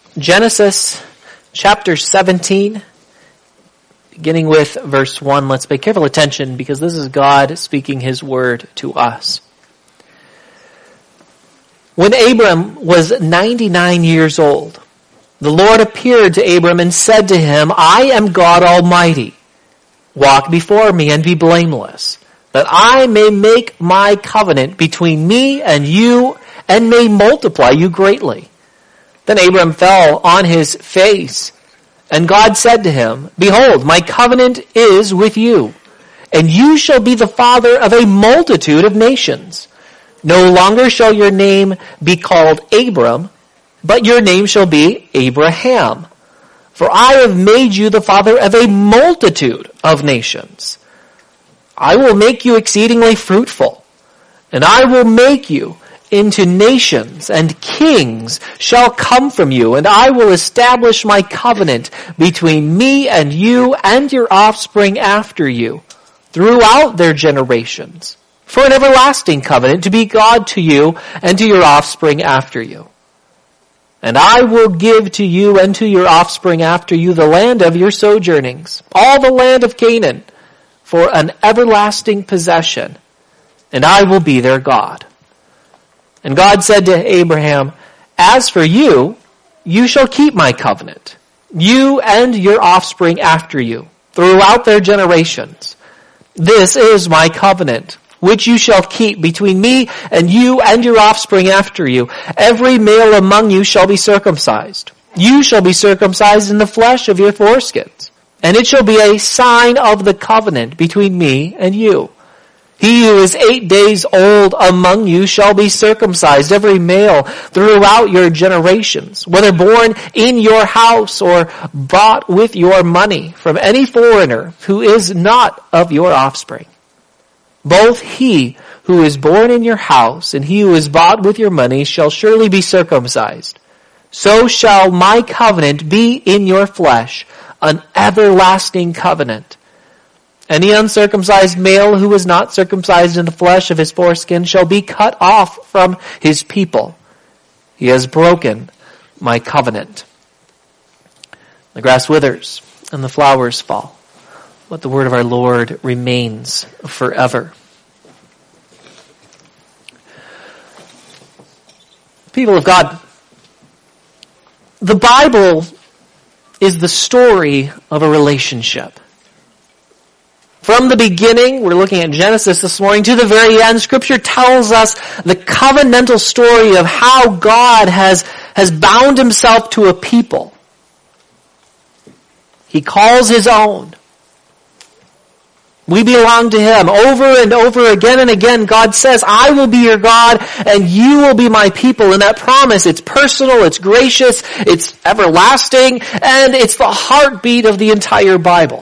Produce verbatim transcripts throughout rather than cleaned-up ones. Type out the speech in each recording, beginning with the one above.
Genesis chapter seventeen, beginning with verse one. Let's pay careful attention because this is God speaking his word to us. When Abram was ninety-nine years old, the Lord appeared to Abram and said to him, I am God Almighty. Walk before me and be blameless, that I may make my covenant between me and you and may multiply you greatly. Then Abram fell on his face, and God said to him, Behold, my covenant is with you, and you shall be the father of a multitude of nations. No longer shall your name be called Abram, but your name shall be Abraham. For I have made you the father of a multitude of nations. I will make you exceedingly fruitful, and I will make you into nations, and kings shall come from you, and I will establish my covenant between me and you and your offspring after you throughout their generations, for an everlasting covenant to be God to you and to your offspring after you. And I will give to you and to your offspring after you the land of your sojournings, all the land of Canaan, for an everlasting possession, and I will be their God. And God said to Abraham, As for you, you shall keep my covenant, you and your offspring after you, throughout their generations. This is my covenant, which you shall keep between me and you and your offspring after you. Every male among you shall be circumcised. You shall be circumcised in the flesh of your foreskins, and it shall be a sign of the covenant between me and you. He who is eight days old among you shall be circumcised, every male throughout your generations, whether born in your house or bought with your money from any foreigner who is not of your offspring. Both he who is born in your house and he who is bought with your money shall surely be circumcised. So shall my covenant be in your flesh, an everlasting covenant. Any uncircumcised male who is not circumcised in the flesh of his foreskin shall be cut off from his people. He has broken my covenant. The grass withers and the flowers fall, but the word of our Lord remains forever. People of God, the Bible is the story of a relationship. From the beginning, we're looking at Genesis this morning, to the very end, Scripture tells us the covenantal story of how God has, has bound himself to a people. He calls his own. We belong to him. Over and over again and again, God says, I will be your God and you will be my people. And that promise, it's personal, it's gracious, it's everlasting, and it's the heartbeat of the entire Bible.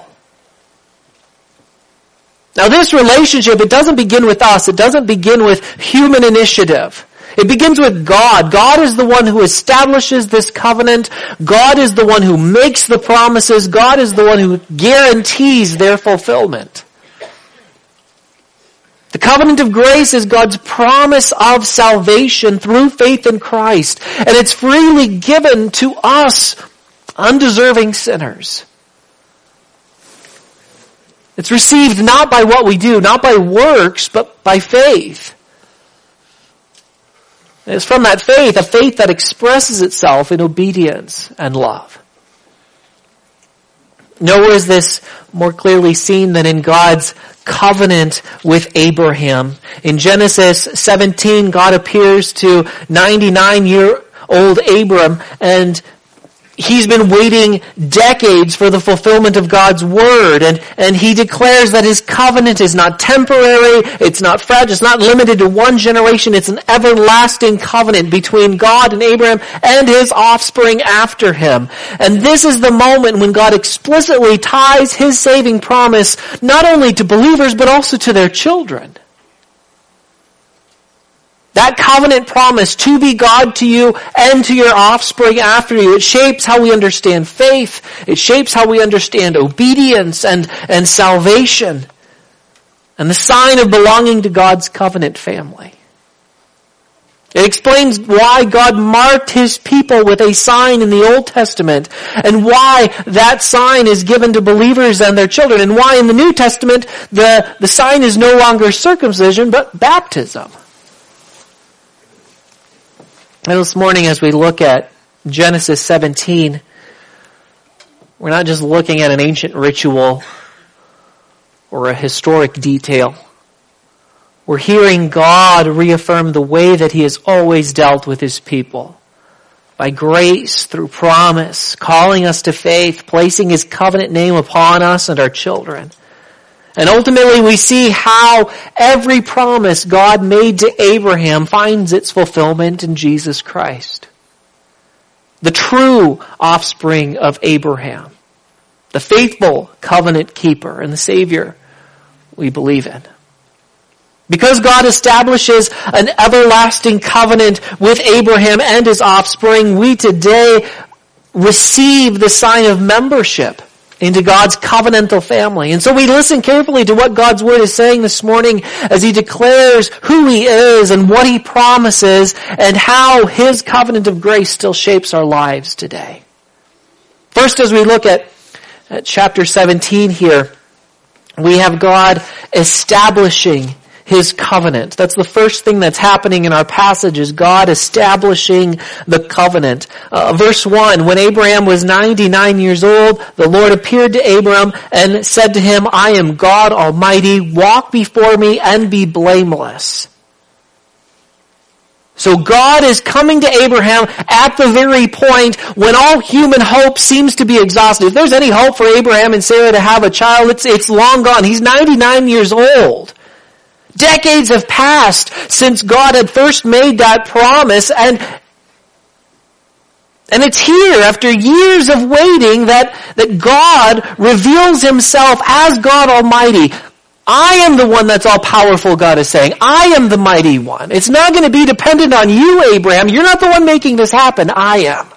Now this relationship, it doesn't begin with us. It doesn't begin with human initiative. It begins with God. God is the one who establishes this covenant. God is the one who makes the promises. God is the one who guarantees their fulfillment. The covenant of grace is God's promise of salvation through faith in Christ. And it's freely given to us, undeserving sinners. It's received not by what we do, not by works, but by faith. And it's from that faith, a faith that expresses itself in obedience and love. Nowhere is this more clearly seen than in God's covenant with Abraham. In Genesis seventeen, God appears to ninety-nine-year-old Abram, and he's been waiting decades for the fulfillment of God's word, and, and he declares that his covenant is not temporary, it's not fragile, it's not limited to one generation, it's an everlasting covenant between God and Abraham and his offspring after him. And this is the moment when God explicitly ties his saving promise not only to believers but also to their children. That covenant promise to be God to you and to your offspring after you, it shapes how we understand faith. It shapes how we understand obedience and, and salvation. And the sign of belonging to God's covenant family. It explains why God marked his people with a sign in the Old Testament, and why that sign is given to believers and their children, and why in the New Testament the, the sign is no longer circumcision but baptism. And this morning as we look at Genesis seventeen, we're not just looking at an ancient ritual or a historic detail. We're hearing God reaffirm the way that he has always dealt with his people. By grace, through promise, calling us to faith, placing his covenant name upon us and our children. And ultimately we see how every promise God made to Abraham finds its fulfillment in Jesus Christ. The true offspring of Abraham. The faithful covenant keeper and the Savior we believe in. Because God establishes an everlasting covenant with Abraham and his offspring, we today receive the sign of membership into God's covenantal family. And so we listen carefully to what God's Word is saying this morning as he declares who he is and what he promises and how his covenant of grace still shapes our lives today. First, as we look at, at chapter seventeen here, we have God establishing his covenant. That's the first thing that's happening in our passage, is God establishing the covenant. Uh, verse one, when Abraham was ninety-nine years old, the Lord appeared to Abram and said to him, I am God Almighty, walk before me and be blameless. So God is coming to Abraham at the very point when all human hope seems to be exhausted. If there's any hope for Abraham and Sarah to have a child, it's, it's long gone. He's ninety-nine years old. Decades have passed since God had first made that promise, and and it's here, after years of waiting, that, that God reveals himself as God Almighty. I am the one that's all powerful, God is saying. I am the mighty one. It's not going to be dependent on you, Abraham. You're not the one making this happen. I am.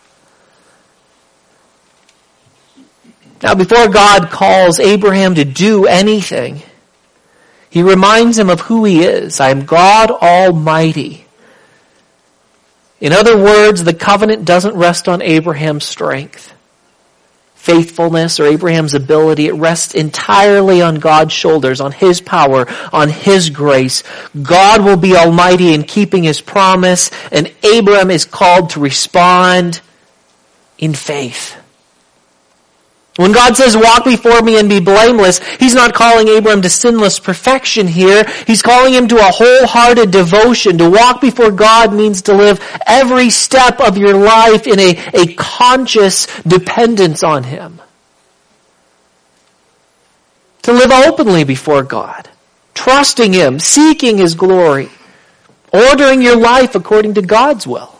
Now, before God calls Abraham to do anything, he reminds him of who he is. I am God Almighty. In other words, the covenant doesn't rest on Abraham's strength, faithfulness, or Abraham's ability. It rests entirely on God's shoulders, on his power, on his grace. God will be almighty in keeping his promise, and Abraham is called to respond in faith. When God says, walk before me and be blameless, he's not calling Abraham to sinless perfection here. He's calling him to a wholehearted devotion. To walk before God means to live every step of your life in a, a conscious dependence on him. To live openly before God, trusting him, seeking his glory, ordering your life according to God's will.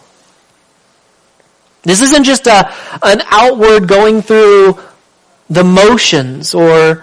This isn't just a, an outward going through the motions, or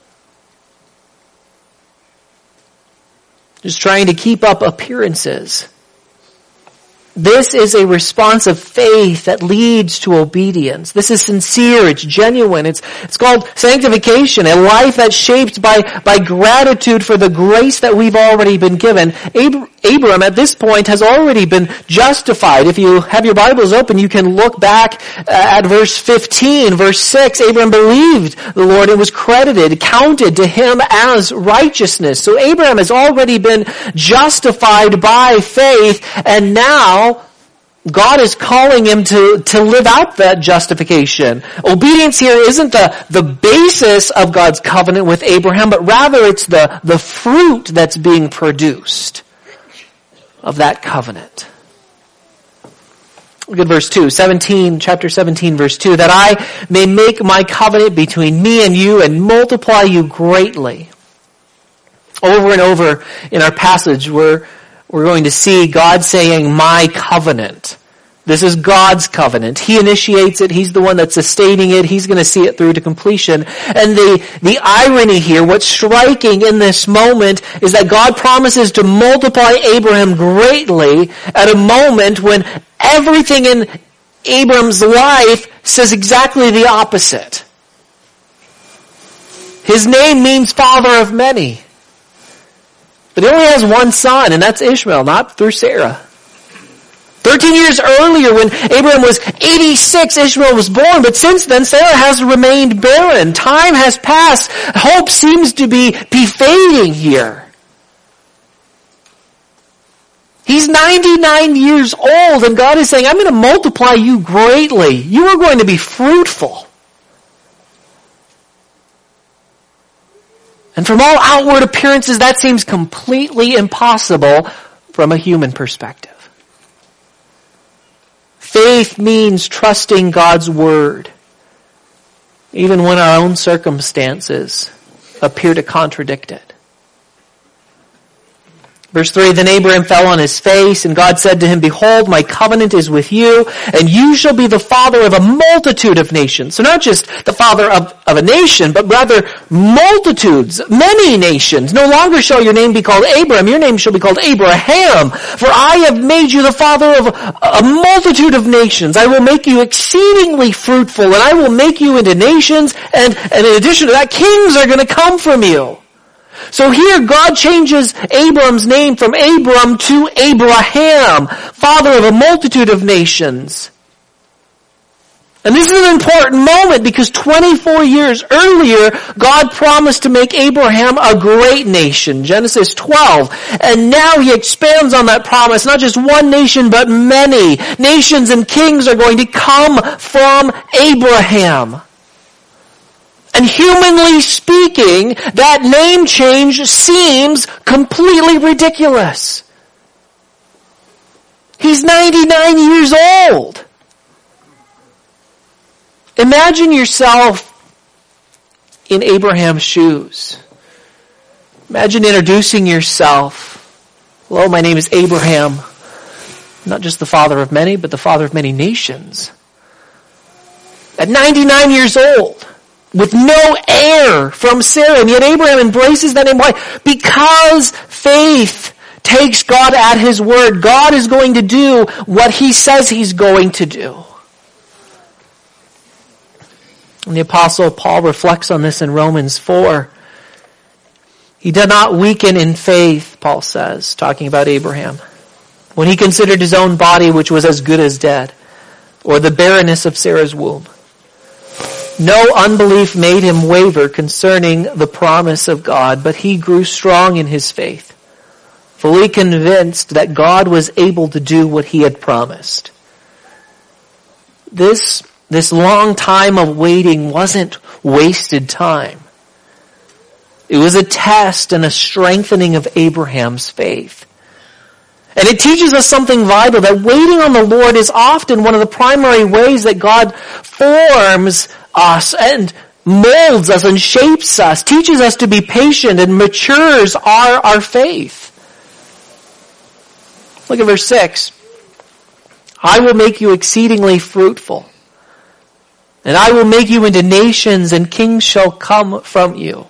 just trying to keep up appearances. This is a response of faith that leads to obedience. This is sincere, it's genuine, it's, it's called sanctification, a life that's shaped by, by gratitude for the grace that we've already been given. Ab- Abram at this point has already been justified. If you have your Bibles open, you can look back at verse fifteen, verse six. Abram believed the Lord and was credited, counted to him as righteousness. So Abraham has already been justified by faith, and now God is calling him to, to live out that justification. Obedience here isn't the, the basis of God's covenant with Abraham, but rather it's the, the fruit that's being produced of that covenant. Look at verse two, seventeen, chapter seventeen, verse two, that I may make my covenant between me and you and multiply you greatly. Over and over in our passage, we're, we're going to see God saying, my covenant. This is God's covenant. He initiates it. He's the one that's sustaining it. He's going to see it through to completion. And the, the irony here, what's striking in this moment, is that God promises to multiply Abraham greatly at a moment when everything in Abram's life says exactly the opposite. His name means father of many. But he only has one son, and that's Ishmael, not through Sarah. Thirteen years earlier, when Abraham was eighty-six, Ishmael was born, but since then, Sarah has remained barren. Time has passed. Hope seems to be, be fading here. He's ninety-nine years old, and God is saying, I'm going to multiply you greatly. You are going to be fruitful. And from all outward appearances, that seems completely impossible from a human perspective. Faith means trusting God's word, even when our own circumstances appear to contradict it. Verse three, then Abraham fell on his face, and God said to him, behold, my covenant is with you, and you shall be the father of a multitude of nations. So not just the father of, of a nation, but rather multitudes, many nations. No longer shall your name be called Abram, your name shall be called Abraham. For I have made you the father of a multitude of nations. I will make you exceedingly fruitful, and I will make you into nations, and, and in addition to that, kings are going to come from you. So here God changes Abram's name from Abram to Abraham, father of a multitude of nations. And this is an important moment because twenty-four years earlier, God promised to make Abraham a great nation, Genesis twelve. And now he expands on that promise, not just one nation, but many. Nations and kings are going to come from Abraham. And humanly speaking, that name change seems completely ridiculous. He's ninety-nine years old. Imagine yourself in Abraham's shoes. Imagine introducing yourself. Hello, my name is Abraham. Not just the father of many, but the father of many nations. At ninety-nine years old. With no heir from Sarah. And yet Abraham embraces that name. Why? Because faith takes God at his word. God is going to do what he says he's going to do. And the Apostle Paul reflects on this in Romans four. He did not weaken in faith, Paul says, talking about Abraham, when he considered his own body, which was as good as dead, or the barrenness of Sarah's womb. No unbelief made him waver concerning the promise of God, but he grew strong in his faith, fully convinced that God was able to do what he had promised. This, this long time of waiting wasn't wasted time. It was a test and a strengthening of Abraham's faith. And it teaches us something vital, that waiting on the Lord is often one of the primary ways that God forms us and molds us and shapes us, teaches us to be patient and matures our, our faith. Look at verse six. I will make you exceedingly fruitful, and I will make you into nations, and kings shall come from you.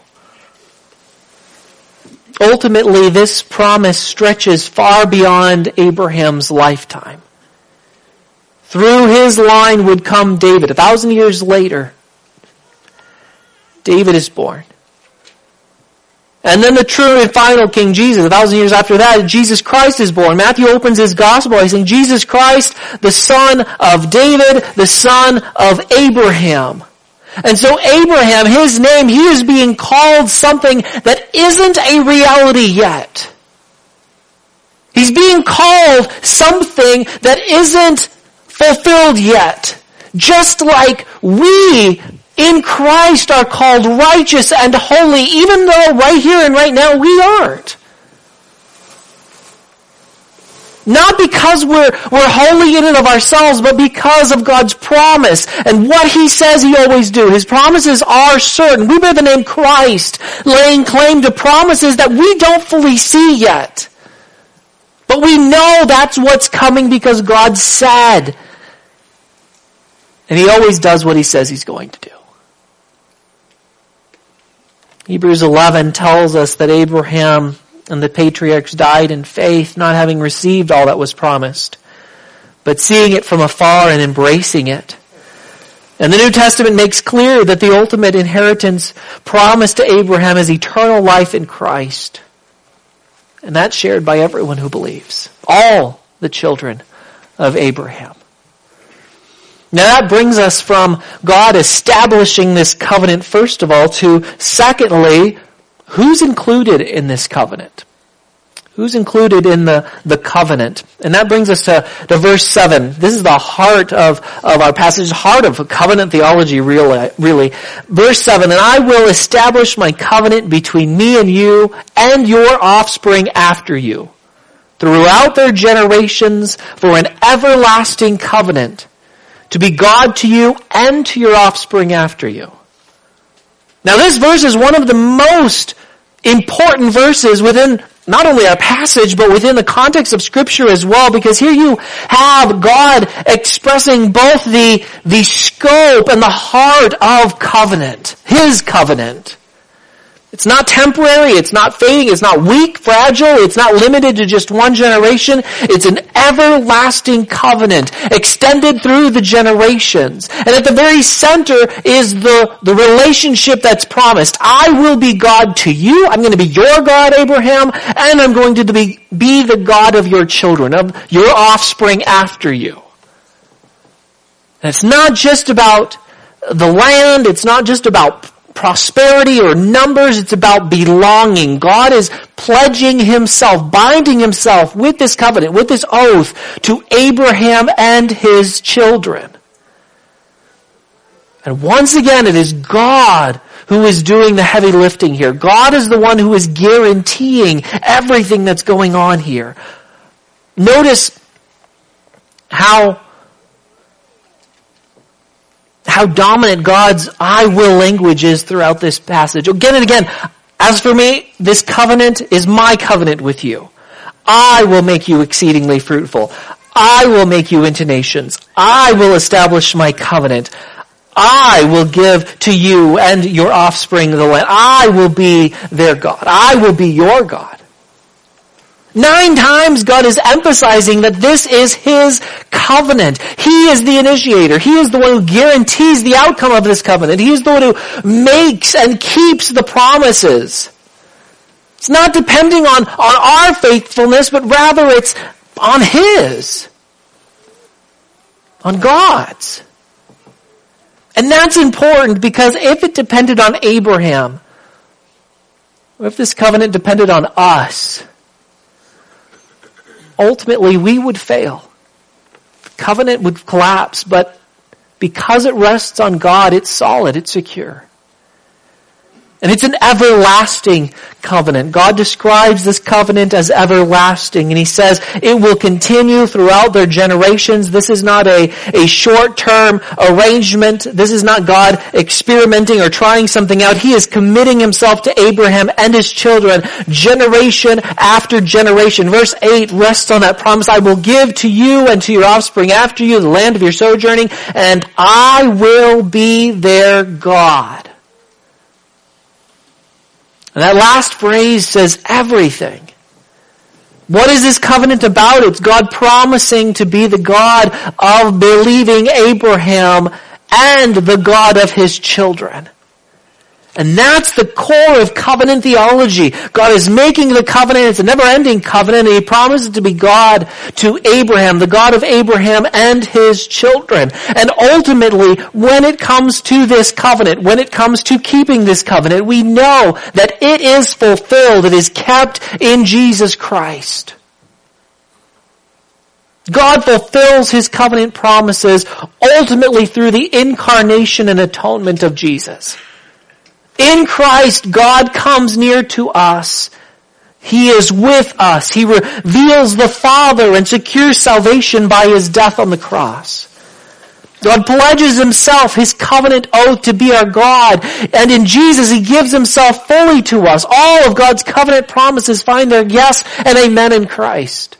Ultimately, this promise stretches far beyond Abraham's lifetime. Through his line would come David. A thousand years later, David is born. And then the true and final King Jesus. A thousand years after that, Jesus Christ is born. Matthew opens his gospel by saying, Jesus Christ, the son of David, the son of Abraham. And so Abraham, his name, he is being called something that isn't a reality yet. He's being called something that isn't fulfilled yet. Just like we in Christ are called righteous and holy, even though right here and right now we aren't. Not because we're, we're holy in and of ourselves, but because of God's promise and what he says he always do. His promises are certain. We bear the name Christ, laying claim to promises that we don't fully see yet. But we know that's what's coming because God said. And he always does what he says he's going to do. Hebrews eleven tells us that Abraham and the patriarchs died in faith, not having received all that was promised, but seeing it from afar and embracing it. And the New Testament makes clear that the ultimate inheritance promised to Abraham is eternal life in Christ. And that's shared by everyone who believes. All the children of Abraham. Now that brings us from God establishing this covenant, first of all, to secondly, who's included in this covenant? Who's included in the, the covenant? And that brings us to, to verse seven. This is the heart of, of our passage, heart of covenant theology, really, really. Verse seven, and I will establish my covenant between me and you and your offspring after you, throughout their generations, for an everlasting covenant, to be God to you and to your offspring after you. Now this verse is one of the most important verses within not only our passage, but within the context of Scripture as well, because here you have God expressing both the, the scope and the heart of covenant, His covenant. It's not temporary, it's not fading, it's not weak, fragile, it's not limited to just one generation. It's an everlasting covenant extended through the generations. And at the very center is the, the relationship that's promised. I will be God to you, I'm going to be your God, Abraham, and I'm going to be, be the God of your children, of your offspring after you. And it's not just about the land, it's not just about prosperity or numbers, it's about belonging. God is pledging Himself, binding Himself with this covenant, with this oath to Abraham and his children. And once again, it is God who is doing the heavy lifting here. God is the one who is guaranteeing everything that's going on here. Notice how how dominant God's I will language is throughout this passage. Again and again, as for me, this covenant is my covenant with you. I will make you exceedingly fruitful. I will make you into nations. I will establish my covenant. I will give to you and your offspring the land. I will be their God. I will be your God. Nine times God is emphasizing that this is His covenant. He is the initiator. He is the one who guarantees the outcome of this covenant. He is the one who makes and keeps the promises. It's not depending on, on our faithfulness, but rather it's on His. On God's. And that's important because if it depended on Abraham, or if this covenant depended on us, ultimately we would fail. The covenant would collapse, but because it rests on God, it's solid, it's secure. And it's an everlasting covenant. God describes this covenant as everlasting, and He says it will continue throughout their generations. This is not a, a short-term arrangement. This is not God experimenting or trying something out. He is committing Himself to Abraham and his children, generation after generation. Verse eight rests on that promise. I will give to you and to your offspring after you the land of your sojourning, and I will be their God. And that last phrase says everything. What is this covenant about? It's God promising to be the God of believing Abraham and the God of his children. And that's the core of covenant theology. God is making the covenant. It's a never-ending covenant, and He promises to be God to Abraham, the God of Abraham and his children. And ultimately, when it comes to this covenant, when it comes to keeping this covenant, we know that it is fulfilled. It is kept in Jesus Christ. God fulfills His covenant promises ultimately through the incarnation and atonement of Jesus. In Christ, God comes near to us. He is with us. He reveals the Father and secures salvation by His death on the cross. God pledges Himself, His covenant oath, to be our God. And in Jesus, He gives Himself fully to us. All of God's covenant promises find their yes and amen in Christ.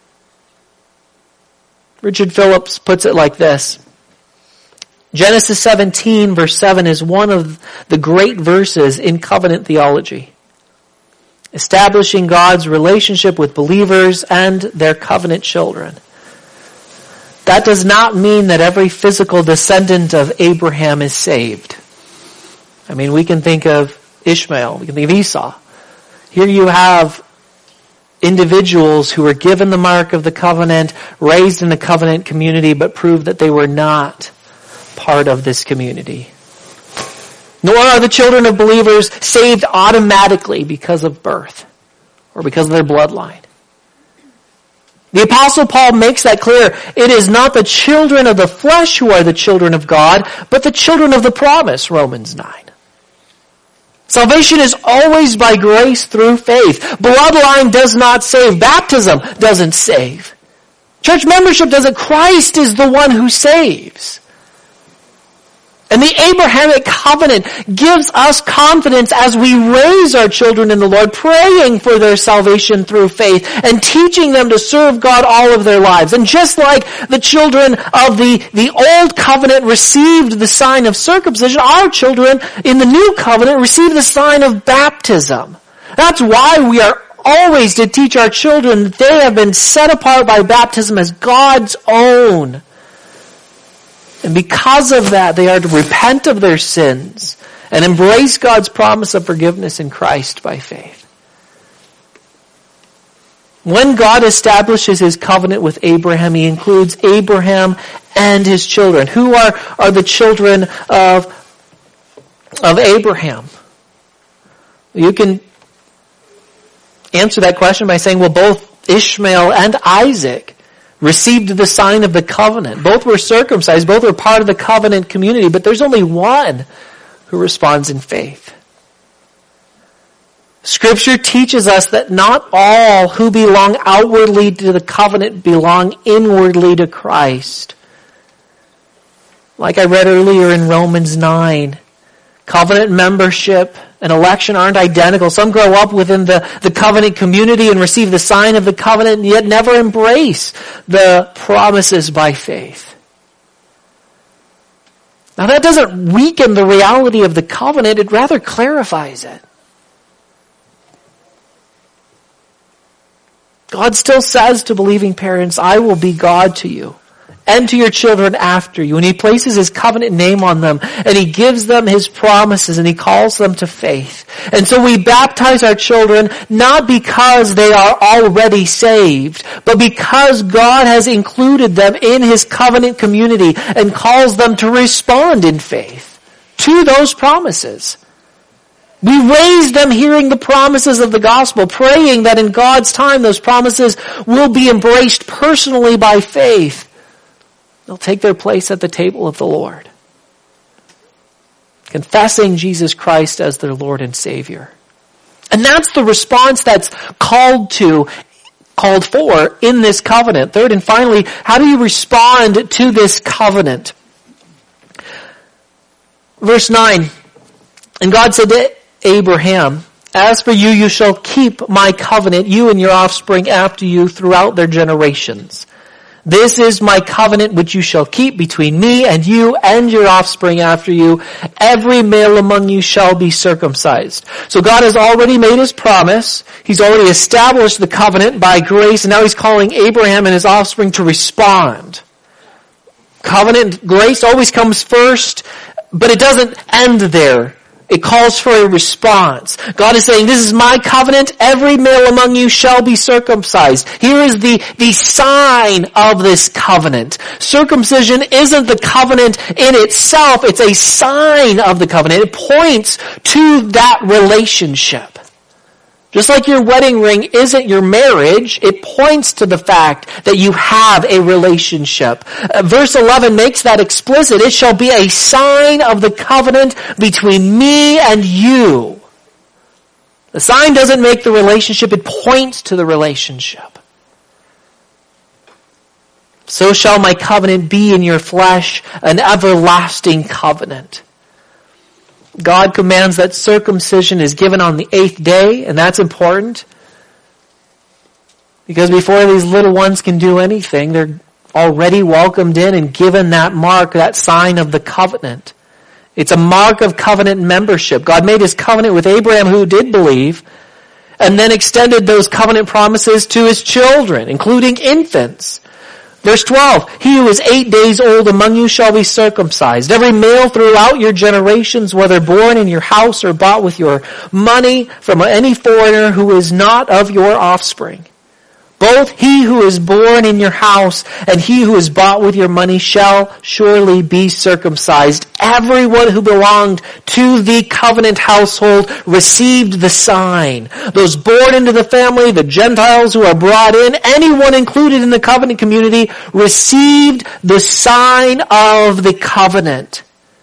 Richard Phillips puts it like this. Genesis seventeen verse seven is one of the great verses in covenant theology, establishing God's relationship with believers and their covenant children. That does not mean that every physical descendant of Abraham is saved. I mean, we can think of Ishmael, we can think of Esau. Here you have individuals who were given the mark of the covenant, raised in the covenant community, but proved that they were not part of this community. Nor are the children of believers saved automatically because of birth or because of their bloodline. The Apostle Paul makes that clear. It is not the children of the flesh who are the children of God, but the children of the promise, Romans nine. Salvation is always by grace through faith. Bloodline does not save. Baptism doesn't save. Church membership doesn't. Christ is the one who saves. And the Abrahamic covenant gives us confidence as we raise our children in the Lord, praying for their salvation through faith and teaching them to serve God all of their lives. And just like the children of the, the old covenant received the sign of circumcision, our children in the new covenant receive the sign of baptism. That's why we are always to teach our children that they have been set apart by baptism as God's own. And because of that, they are to repent of their sins and embrace God's promise of forgiveness in Christ by faith. When God establishes his covenant with Abraham, he includes Abraham and his children. Who are, are the children of, of Abraham? You can answer that question by saying, well, both Ishmael and Isaac received the sign of the covenant. Both were circumcised. Both were part of the covenant community. But there's only one who responds in faith. Scripture teaches us that not all who belong outwardly to the covenant belong inwardly to Christ. Like I read earlier in Romans nine, covenant membership and election aren't identical. Some grow up within the, the covenant community and receive the sign of the covenant, and yet never embrace the promises by faith. Now that doesn't weaken the reality of the covenant, it rather clarifies it. God still says to believing parents, I will be God to you and to your children after you. And he places his covenant name on them, and he gives them his promises, and he calls them to faith. And so we baptize our children not because they are already saved, but because God has included them in his covenant community and calls them to respond in faith to those promises. We raise them hearing the promises of the gospel, praying that in God's time those promises will be embraced personally by faith. They'll take their place at the table of the Lord, confessing Jesus Christ as their Lord and Savior. And that's the response that's called to, called for in this covenant. Third and finally, how do you respond to this covenant? Verse nine, and God said to Abraham, as for you, you shall keep my covenant, you and your offspring after you throughout their generations. This is my covenant which you shall keep between me and you and your offspring after you. Every male among you shall be circumcised. So God has already made his promise. He's already established the covenant by grace, and now he's calling Abraham and his offspring to respond. Covenant grace always comes first, but it doesn't end there. It calls for a response. God is saying, this is my covenant. Every male among you shall be circumcised. Here is the, the sign of this covenant. Circumcision isn't the covenant in itself. It's a sign of the covenant. It points to that relationship. Just like your wedding ring isn't your marriage, it points to the fact that you have a relationship. Uh, verse eleven makes that explicit. It shall be a sign of the covenant between me and you. The sign doesn't make the relationship, it points to the relationship. So shall my covenant be in your flesh, an everlasting covenant. God commands that circumcision is given on the eighth day, and that's important. Because before these little ones can do anything, they're already welcomed in and given that mark, that sign of the covenant. It's a mark of covenant membership. God made his covenant with Abraham, who did believe, and then extended those covenant promises to his children, including infants. Verse twelve, he who is eight days old among you shall be circumcised. Every male throughout your generations, whether born in your house or bought with your money from any foreigner who is not of your offspring. Both he who is born in your house and he who is bought with your money shall surely be circumcised. Everyone who belonged to the covenant household received the sign. Those born into the family, the Gentiles who are brought in, anyone included in the covenant community received the sign of the covenant.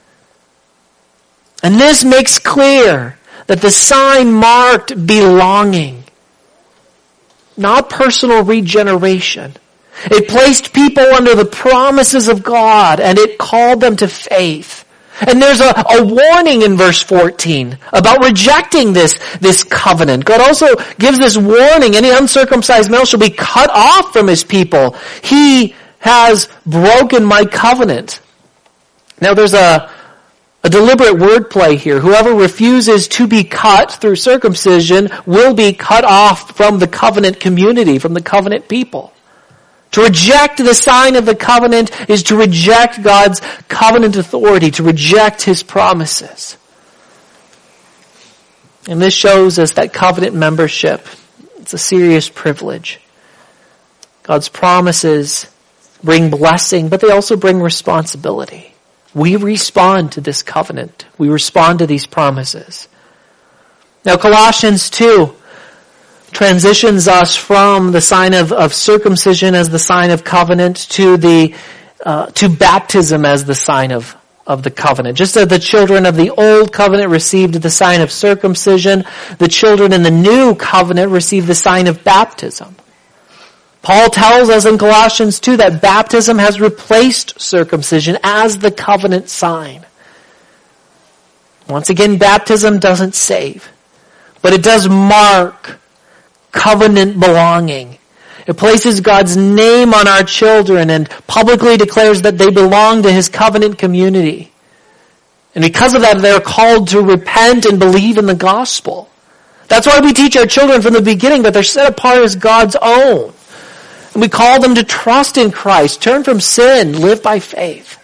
And this makes clear that the sign marked belonging, not personal regeneration. It placed people under the promises of God, and it called them to faith. And there's a, a warning in verse fourteen about rejecting this, this covenant. God also gives this warning: any uncircumcised male shall be cut off from his people. He has broken my covenant. Now there's a A deliberate wordplay here. Whoever refuses to be cut through circumcision will be cut off from the covenant community, from the covenant people. To reject the sign of the covenant is to reject God's covenant authority, to reject His promises. And this shows us that covenant membership, it's a serious privilege. God's promises bring blessing, but they also bring responsibility. We respond to this covenant. We respond to these promises. Now Colossians two transitions us from the sign of, of circumcision as the sign of covenant to the uh, to baptism as the sign of, of the covenant. Just as the children of the old covenant received the sign of circumcision, the children in the new covenant received the sign of baptism. Paul tells us in Colossians two that baptism has replaced circumcision as the covenant sign. Once again, baptism doesn't save, but it does mark covenant belonging. It places God's name on our children and publicly declares that they belong to His covenant community. And because of that, they're called to repent and believe in the gospel. That's why we teach our children from the beginning that they're set apart as God's own. And we call them to trust in Christ, turn from sin, live by faith.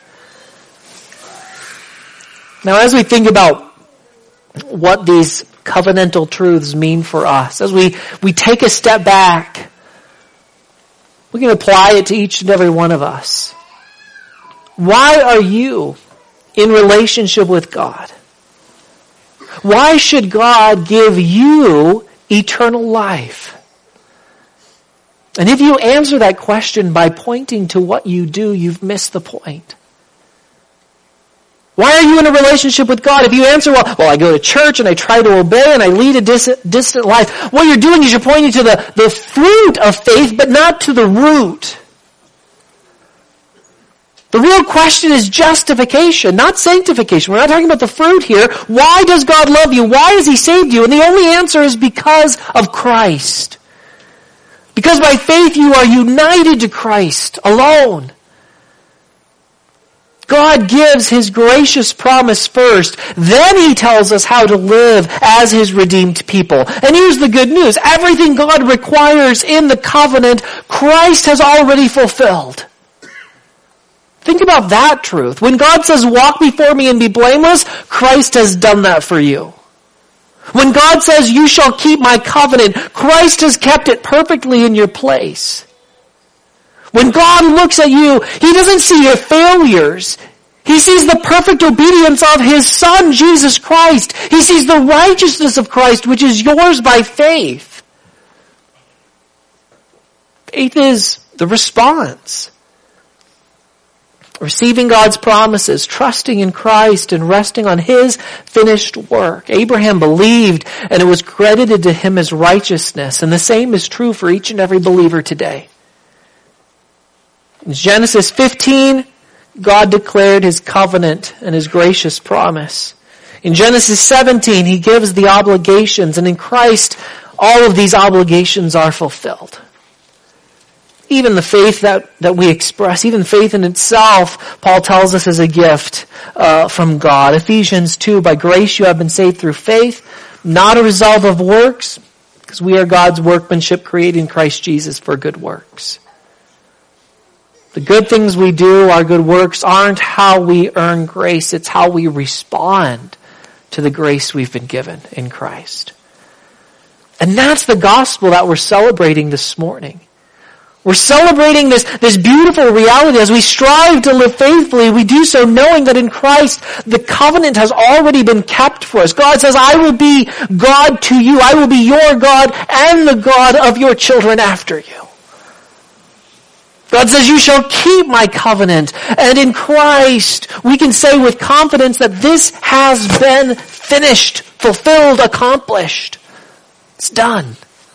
Now, as we think about what these covenantal truths mean for us, as we, we take a step back, we can apply it to each and every one of us. Why are you in relationship with God? Why should God give you eternal life? And if you answer that question by pointing to what you do, you've missed the point. Why are you in a relationship with God? If you answer, well, well I go to church and I try to obey and I lead a dis- distant life, what you're doing is you're pointing to the, the fruit of faith, but not to the root. The real question is justification, not sanctification. We're not talking about the fruit here. Why does God love you? Why has He saved you? And the only answer is because of Christ. Because by faith you are united to Christ alone. God gives His gracious promise first. Then He tells us how to live as His redeemed people. And here's the good news. Everything God requires in the covenant, Christ has already fulfilled. Think about that truth. When God says, walk before me and be blameless, Christ has done that for you. When God says, you shall keep my covenant, Christ has kept it perfectly in your place. When God looks at you, He doesn't see your failures. He sees the perfect obedience of His Son, Jesus Christ. He sees the righteousness of Christ, which is yours by faith. Faith is the response. Receiving God's promises, trusting in Christ, and resting on His finished work. Abraham believed, and it was credited to him as righteousness. And the same is true for each and every believer today. In Genesis fifteen, God declared His covenant and His gracious promise. In Genesis seventeen, He gives the obligations, and in Christ, all of these obligations are fulfilled. Even the faith that, that we express, even faith in itself, Paul tells us is a gift uh, from God. Ephesians two, by grace you have been saved through faith, not a result of works, because we are God's workmanship created in Christ Jesus for good works. The good things we do, our good works, aren't how we earn grace. It's how we respond to the grace we've been given in Christ. And that's the gospel that we're celebrating this morning. We're celebrating this, this beautiful reality. As we strive to live faithfully, we do so knowing that in Christ, the covenant has already been kept for us. God says, I will be God to you. I will be your God and the God of your children after you. God says, you shall keep my covenant. And in Christ, we can say with confidence that this has been finished, fulfilled, accomplished. It's done.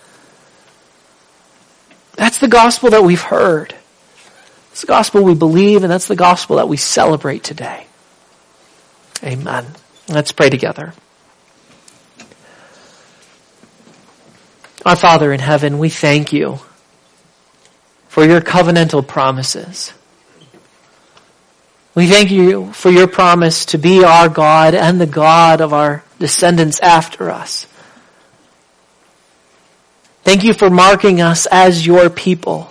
That's the gospel that we've heard. It's the gospel we believe, and that's the gospel that we celebrate today. Amen. Let's pray together. Our Father in heaven, we thank you for your covenantal promises. We thank you for your promise to be our God and the God of our descendants after us. Thank you for marking us as your people.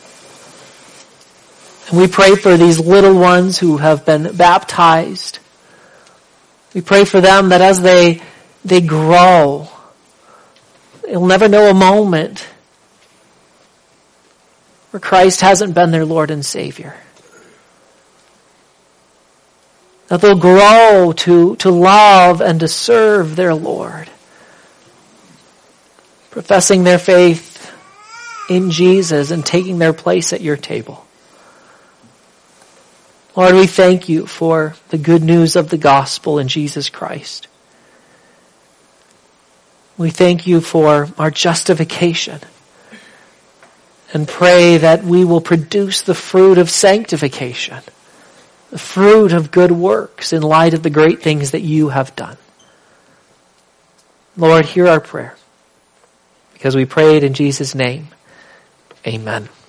And we pray for these little ones who have been baptized. We pray for them that as they, they grow, they'll never know a moment where Christ hasn't been their Lord and Savior. That they'll grow to, to love and to serve their Lord, professing their faith in Jesus and taking their place at your table. Lord, we thank you for the good news of the gospel in Jesus Christ. We thank you for our justification and pray that we will produce the fruit of sanctification, the fruit of good works in light of the great things that you have done. Lord, hear our prayer. Because we prayed in Jesus' name. Amen.